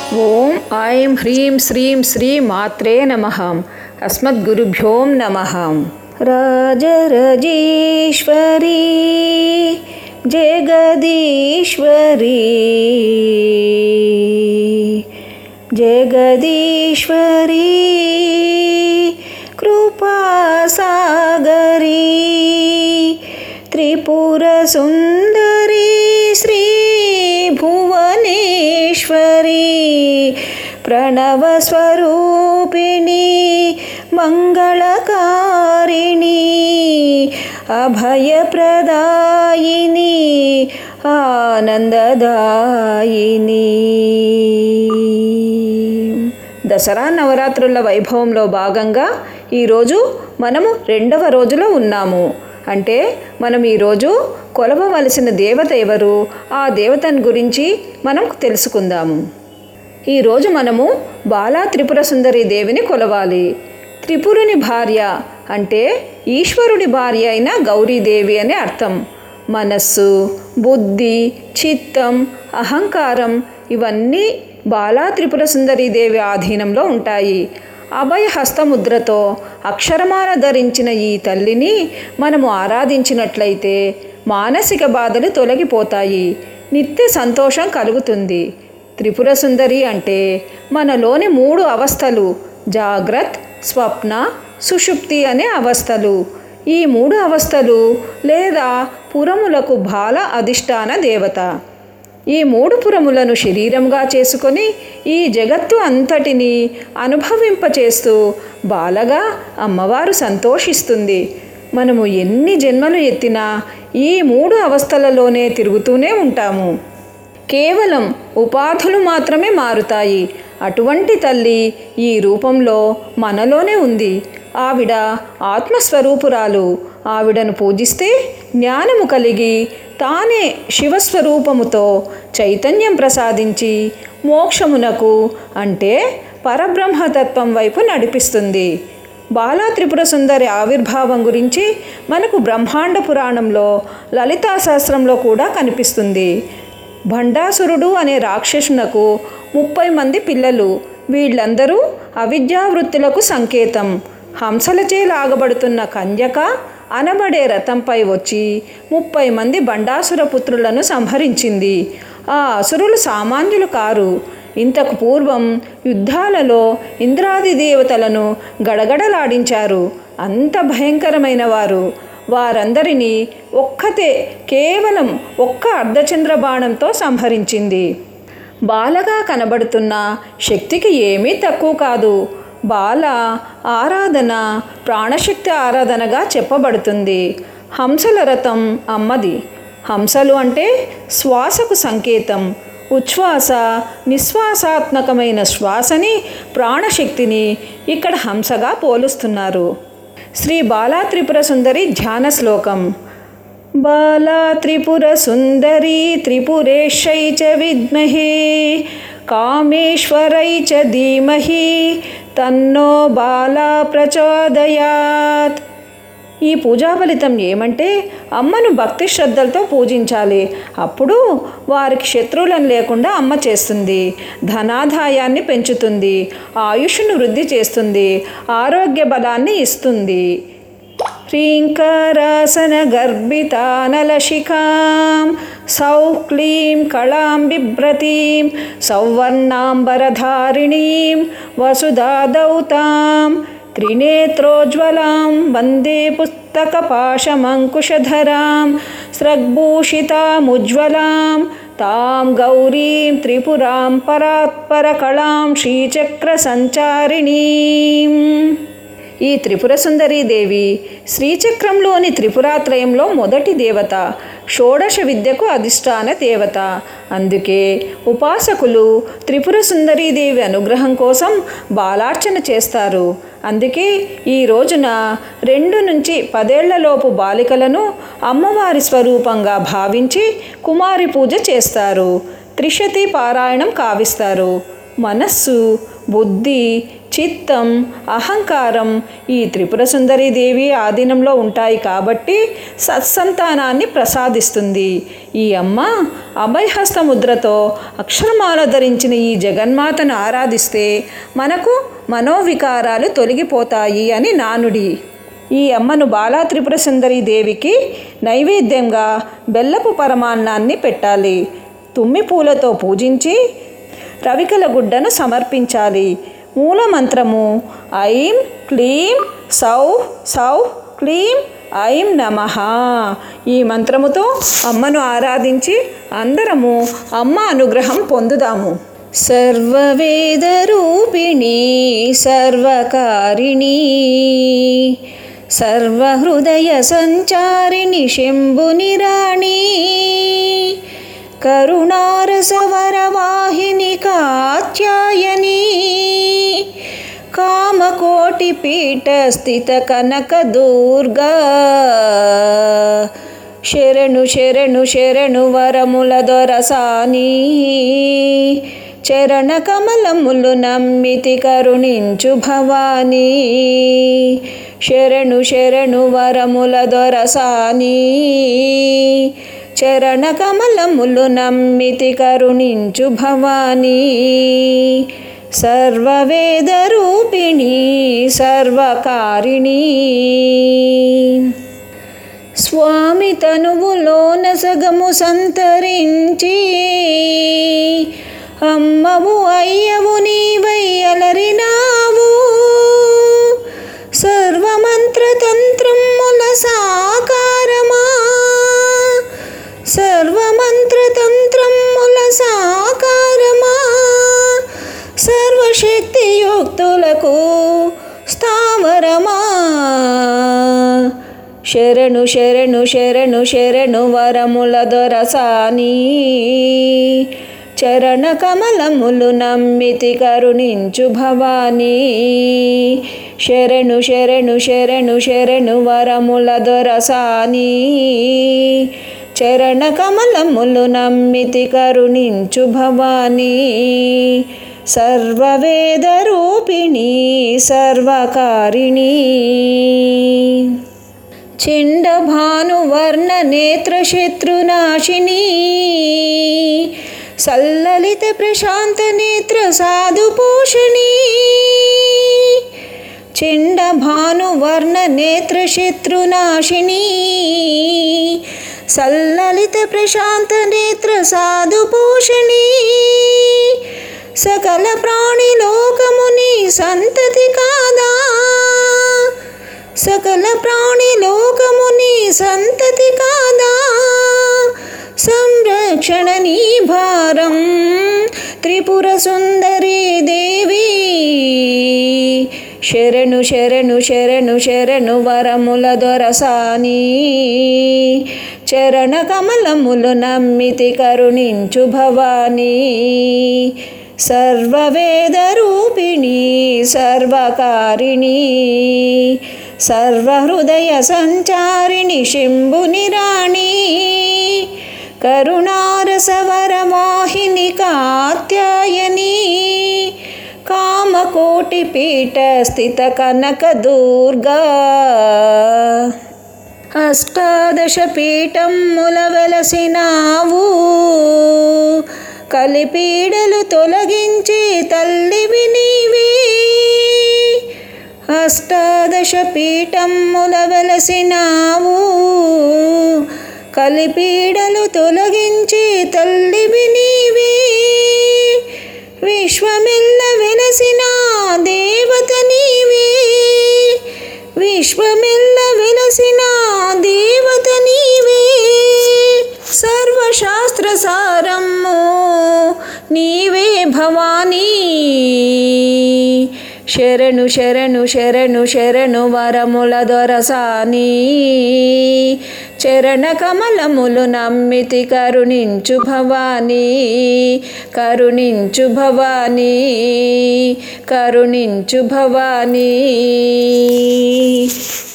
ఓం ఐం హ్రీం శ్రీం శ్రీ మాత్రే నమః. అస్మద్గురుభ్యో నమః. రాజరాజేశ్వరీ జగదీశ్వరీ జగదీశ్వరీ కృపాసాగరీ త్రిపుర సుందరీ శ్రీ భువనేశ్వరీ ప్రణవస్వరూపిణి మంగళకారిణి అభయప్రదాయిని ఆనందదాయిని. దసరా నవరాత్రుల వైభవంలో భాగంగా ఈరోజు మనము 2వ రోజులో ఉన్నాము. అంటే మనం ఈరోజు కొలవవలసిన దేవత ఎవరు, ఆ దేవతను గురించి మనం తెలుసుకుందాము. ఈరోజు మనము బాలా త్రిపుర సుందరి దేవిని కొలవాలి. త్రిపురుని భార్య అంటే ఈశ్వరుడి భార్య అయిన గౌరీదేవి అని అర్థం. మనస్సు, బుద్ధి, చిత్తం, అహంకారం ఇవన్నీ బాలా త్రిపుర సుందరి దేవి ఆధీనంలో ఉంటాయి. అభయ హస్తముద్రతో అక్షరమాల ధరించిన ఈ తల్లిని మనము ఆరాధించినట్లయితే మానసిక బాధలు తొలగిపోతాయి, నిత్య సంతోషం కలుగుతుంది. త్రిపుర సుందరి అంటే మనలోని 3 అవస్థలు జాగ్రత్, స్వప్న, సుషుప్తి అనే అవస్థలు. ఈ 3 అవస్థలు లేదా పురములకు బాల అధిష్టాన దేవత. ఈ 3 పురములను శరీరంగా చేసుకొని ఈ జగత్తు అంతటిని అనుభవింపచేస్తూ బాలగా అమ్మవారు సంతోషిస్తుంది. మనము ఎన్ని జన్మలు ఎత్తినా ఈ 3 అవస్థలలోనే తిరుగుతూనే ఉంటాము. కేవలం ఉపాధులు మాత్రమే మారుతాయి. అటువంటి తల్లి ఈ రూపంలో మనలోనే ఉంది. ఆవిడ ఆత్మస్వరూపురాలు. ఆవిడను పూజిస్తే జ్ఞానము కలిగి తానే శివస్వరూపముతో చైతన్యం ప్రసాదించి మోక్షమునకు అంటే పరబ్రహ్మతత్వం వైపు నడిపిస్తుంది. బాలా త్రిపుర సుందరి ఆవిర్భావం గురించి మనకు బ్రహ్మాండ పురాణంలో లలితా సహస్రంలో కూడా కనిపిస్తుంది. భండాసురుడు అనే రాక్షసునకు 30 మంది పిల్లలు. వీళ్ళందరూ అవిద్యావృత్తులకు సంకేతం. హంసలచే లాగబడుతున్న కన్యక అనబడే రథంపై వచ్చి 30 మంది బండాసుర పుత్రులను సంహరించింది. ఆ అసురులు సామాన్యులు కారు. ఇంతకు పూర్వం యుద్ధాలలో ఇంద్రాది దేవతలను గడగడలాడించారు. అంత భయంకరమైన వారు. వారందరినీ కేవలం ఒక్క అర్ధచంద్ర బాణంతో సంహరించింది. బాలగా కనబడుతున్న శక్తికి ఏమీ తక్కువ కాదు. బాల ఆరాధన ప్రాణశక్తి ఆరాధనగా చెప్పబడుతుంది. హంసల రథం అమ్మది. హంసలు అంటే శ్వాసకు సంకేతం. ఉచ్ఛ్వాస నిశ్వాసాత్మకమైన శ్వాసని, ప్రాణశక్తిని ఇక్కడ హంసగా పోలుస్తున్నారు. శ్రీ బాలా త్రిపుర సుందరి ధ్యాన శ్లోకం. బాలా త్రిపుర సుందరి త్రిపురేశై చ విద్మహే కామేశ్వరై చ ధీమహి తన్నో బాలా ప్రచోదయాత్. ఈ పూజా ఫలితం ఏమంటే అమ్మను భక్తి శ్రద్ధలతో పూజించాలి. అప్పుడు వారికి శత్రువులను లేకుండా అమ్మ చేస్తుంది. ధనాదాయాన్ని పెంచుతుంది, ఆయుష్ను వృద్ధి చేస్తుంది, ఆరోగ్య బలాన్ని ఇస్తుంది. హ్రీంకారాసన గర్భితానలశిఖాం సౌక్లీం కళాం బిభ్రతీం సౌవర్ణాంబరధారిణీం వసుధాదౌతాం త్రినేత్రోజ్వలాం వందే పుస్తకపాశమంకుశధరాం స్రగ్భూషితాముజ్వలాం తాం గౌరీం త్రిపురాం పరాత్పరకళాం శ్రీచక్ర సంచారిణీం. ఈ త్రిపుర సుందరీ దేవి శ్రీచక్రంలోని త్రిపురాత్రయంలో మొదటి దేవత. షోడశ విద్యకు అధిష్టాన దేవత. అందుకే ఉపాసకులు త్రిపుర సుందరీదేవి అనుగ్రహం కోసం బాలార్చన చేస్తారు. అందుకే ఈ రోజున 2 నుంచి 10 ఏళ్లలోపు బాలికలను అమ్మవారి స్వరూపంగా భావించి కుమారి పూజ చేస్తారు. త్రిశతి పారాయణం కావిస్తారు. మనస్సు, బుద్ధి, చిత్తం, అహంకారం ఈ త్రిపుర సుందరీదేవి ఆధీనంలో ఉంటాయి కాబట్టి సత్సంతానాన్ని ప్రసాదిస్తుంది. ఈ అమ్మ అభయహస్త ముద్రతో అక్షరమాల ధరించిన ఈ జగన్మాతను ఆరాధిస్తే మనకు మనోవికారాలు తొలగిపోతాయి అని నానుడి. ఈ అమ్మను బాలా త్రిపుర సుందరీదేవికి నైవేద్యంగా బెల్లపు పరమాన్నాన్ని పెట్టాలి. తుమ్మి పూలతో పూజించి రవికల గుడ్డను సమర్పించాలి. మూలమంత్రము ఐం క్లీం సౌః సౌః క్లీం ఐం నమః. ఈ మంత్రముతో అమ్మను ఆరాధించి అందరము అమ్మ అనుగ్రహం పొందుదాము. సర్వవేదరూపిణీ సర్వకారిణీ సర్వహృదయ సంచారిణి శంభుని రాణి కరుణారసవరవాహిని కాత్యాయని కామకోటి పీఠ స్థిత కనక దుర్గా శరణు శరణు శరణు వరముల దొరసాని చరణ కమలములు నమ్మితి కరుణించు భవానీ శరణు శరణు వరముల దొరసాని చరణ కమలములు నమ్మితి కరుణించు భవానీ సర్వవేదరూపిణీ సర్వకారిణీ. స్వామి తనువులోన సగము సంతరించి అమ్మవు అయ్యవు నీవై అలరినావు సర్వమంత్రతంత్రముల సాకారమా సర్వమంత్రతంత్రముల సాకారమా సర్వశక్తియుక్తులకు స్థావరమా శరణు శరణు శరణు శరణు వరముల దొరసాని చరణ కమలములు నమ్మితి కరుణించు భవానీ శరణు శరణు శరణు శరణు వరముల దొరసాని చరణ కమలములు నమ్మితి కరుణించు భవానీ సర్వవేదరూపిణీ సర్వకారిణీ. చిండభానువర్ణ నేత్రశత్రునాశిని సల్లలిత ప్రశాంత నేత్ర సాధుపోషణి చిండభానువర్ణ నేత్రశత్రునాశిని సల్లలిత ప్రశాంత నేత్ర సాధుపోషణి సకల ప్రాణిలోకముని సంతతి కాదా సకల ప్రాణిలోకముని సంతతి కాదా సంరక్షణ నీ భారం త్రిపుర సుందరీ దేవి శరణు శరణు శరణు శరణు వరముల దొరసాని చరణ కమలములు నమ్మితి కరుణించు భవానీ సర్వవేదరూపిణీ సర్వకారిణీ సర్వహృదయ సంచారిణి శంభుని రాణి కరుణారసవరవాహిని కాత్యాయని కామకోటి పీఠ స్థిత కనక దుర్గా అష్టాదశ పీఠముల వెలసినావు కలిపీడలు తొలగించి తల్లివి నీవే అష్టాదశ పీఠముల వెలసినావు కలిపీడలు తొలగించి తల్లివి నీవే విశ్వమెల్ల వెలసిన దేవత నీవే విశ్వమెల్ల వెలసిన దేవత నీవే సర్వశాస్త్ర సారము నీవే భవానీ శరణు శరణు శరణు శరణు వరముల దొరసాని చరణ కమలములు నమ్మితి కరుణించు భవానీ కరుణించు భవానీ కరుణించు భవానీ.